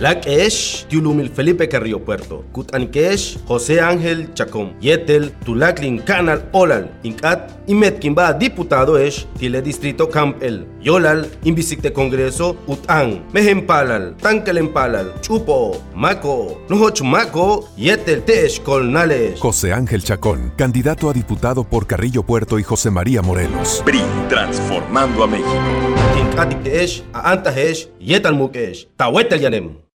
Lakesh, Tiulumil Felipe Carrillo Puerto. Kutankesh, José Ángel Chacón. Yetel, Tulaklin Canal Olal. Incat, Imetkimba diputado es, Tile Distrito Campel. Yolal, Invisite Congreso, Utang. Mejempalal, Tankelempalal, Chupo, Maco, Nohochumaco, Yetel Tesh Colnales. José Ángel Chacón, candidato a diputado por Carrillo Puerto y José María Morelos. PRI, transformando a México. Incatik Tesh, Aantahesh, Yetal Mukesh, Tahuetel Yanem.